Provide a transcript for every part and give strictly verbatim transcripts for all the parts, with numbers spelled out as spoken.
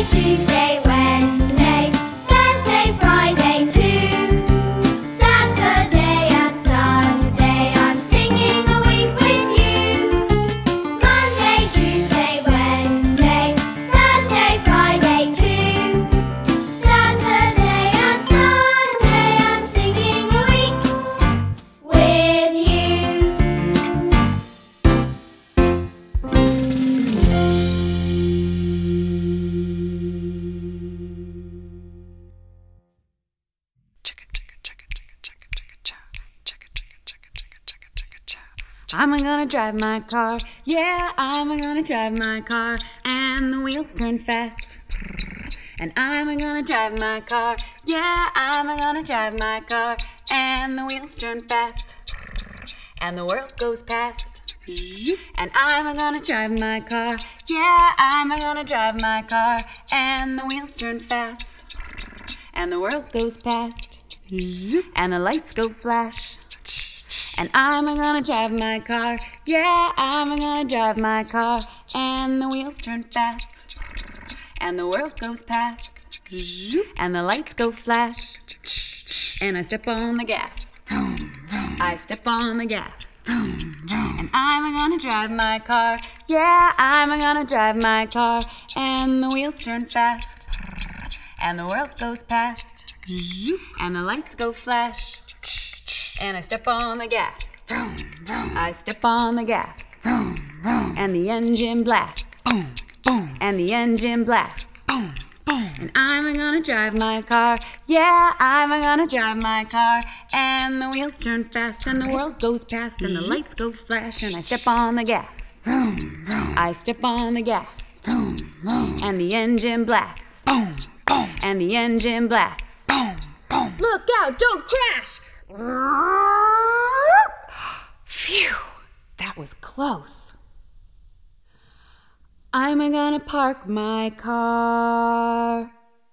Tuesday, Wednesday, Thursday, Friday too. Saturday and Sunday, I'm singing a week with you. Monday, Tuesday, Wednesday, Thursday, Friday too. Saturday and Sunday, I'm singing a week with you. I'm gonna drive my car, yeah, I'm gonna drive my car, and the wheels turn fast. And I'm gonna drive my car, yeah, I'm gonna drive my car, and the wheels turn fast. And the world goes past. And I'm gonna drive my car, yeah, I'm gonna drive my car, and the wheels turn fast. And the world goes past. And the lights go flash. And I'm gonna drive my car, yeah, I'm gonna drive my car, and the wheels turn fast. And the world goes past. And the lights go flash. And I step on the gas. I step on the gas. And I'm gonna drive my car, yeah, I'm gonna drive my car, and the wheels turn fast. And the world goes past. And the lights go flash. And I step on the gas. I step on the gas. And the engine blasts. And the engine blasts. And I'm gonna drive my car, yeah, I'm gonna drive my car, and the wheels turn fast, and the world goes past, and the lights go flash, and I step on the gas. I step on the gas. And the engine blasts. And the engine blasts. Look out, don't crash! Phew, that was close. I'm gonna park my car.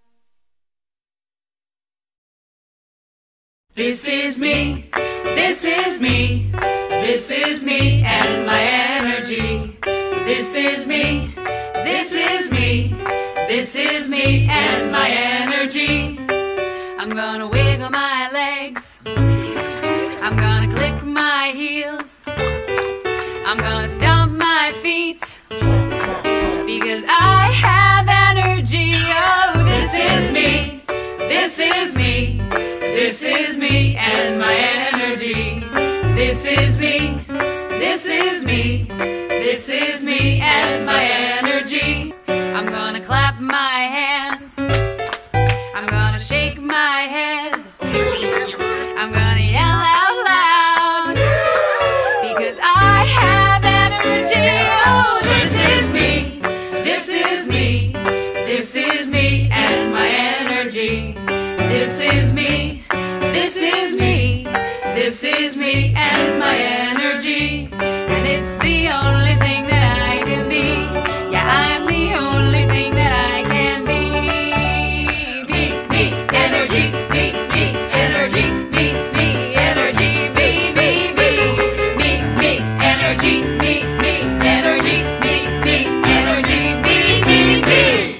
This is me, this is me, this is me and my energy. This is me, this is me, this is me and my energy. I'm gonna wiggle my legs, I'm gonna click my heels, I'm gonna stomp my feet, because I have energy. Oh, this is me, this is me, this is me and my energy. This is me, this is me, this is me and my energy. I'm gonna clap my hands, I'm gonna shake my head, I'm gonna yell out loud, because I have energy. Oh, this is me, this is me, this is me and my energy. This is me, this is me, this is me and my energy. And it's the only thing that I can be. Yeah, I'm the only thing that I can be. Me, me, energy, me, me, energy, me, me, energy, me, me, me, me, me, energy, me, me, energy, me, me, energy, me, me, me.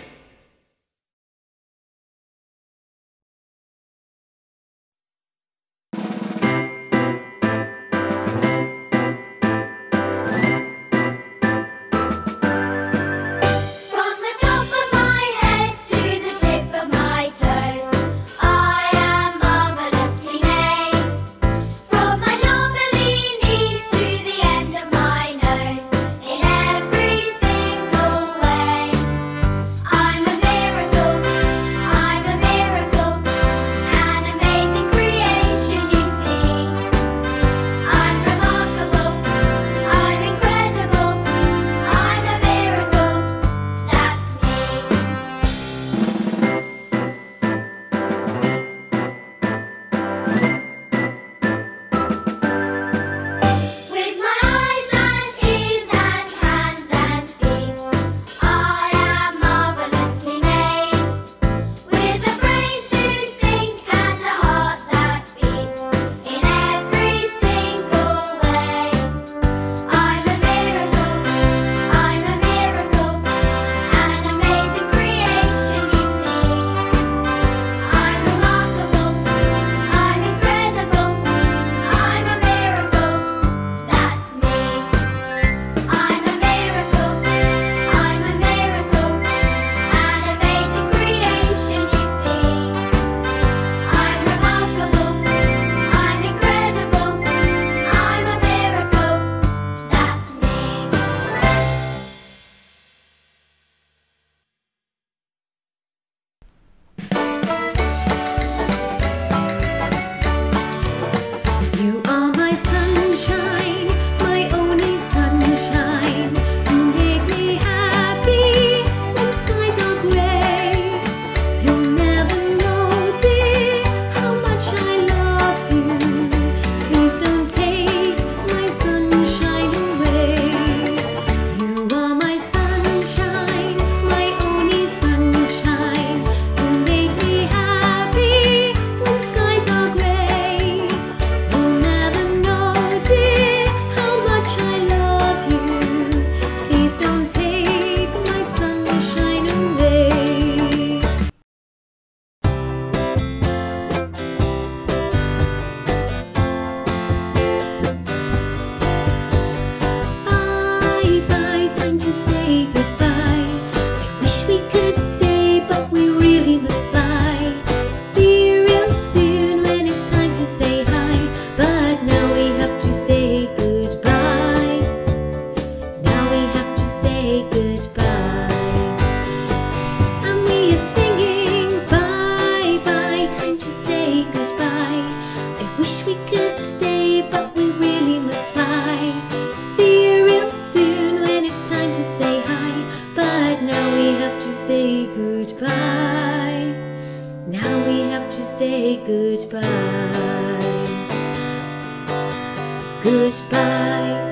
goodbye. Now we have to say goodbye. Goodbye.